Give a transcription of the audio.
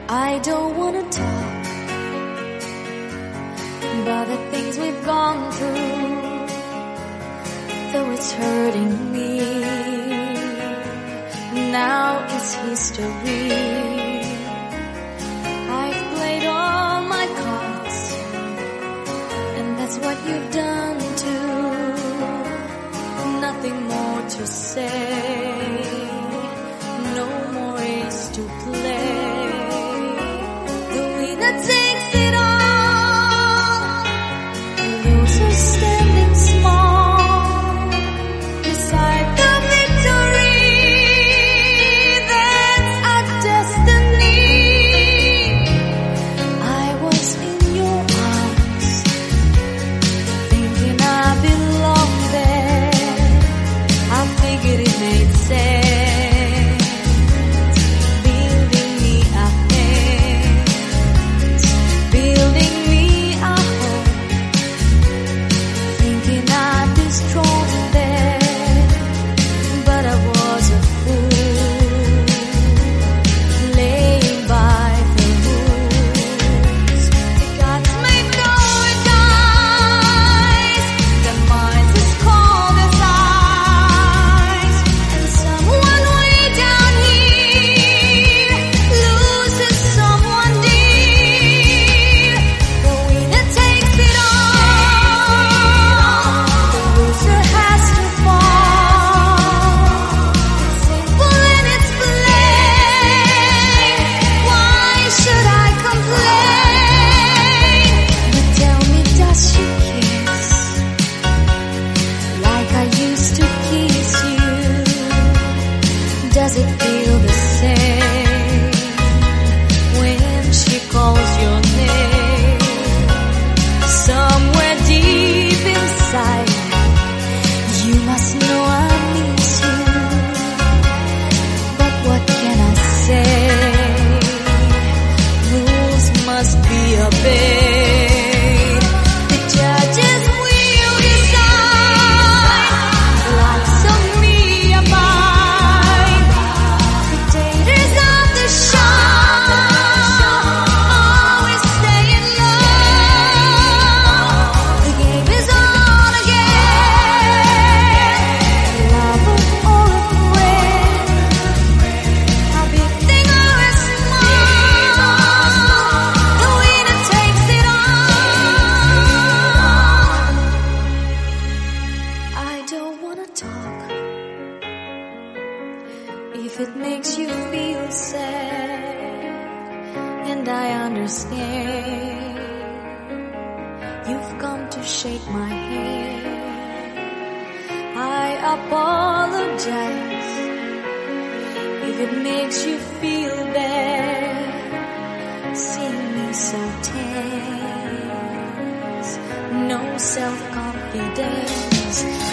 I don't wanna talk about the things we've gone through, though it's hurting me. Now it's history. I've played all my cards, and that's what you've done too. Nothing more to say, no more ace to play. The winner takes it all, and those are standing small beside the victory. That's our destiny. I was in your arms, thinking I belong there. I figured it made sense. Does it feel the same when she calls your name? Somewhere deep inside, you must know I miss you. But what can I say? Rules must be obeyed. The judges will decide. The likes of me are mine. Dictators of the show always stay in love. The game is on again. Lover or a friend, a big thing or a small, the winner takes it all. I don't wanna talk if it makes you feel sad, and I understand. You've come to shake my hand. I apologize if it makes you feel bad, seeing me so tense, no self-confidence.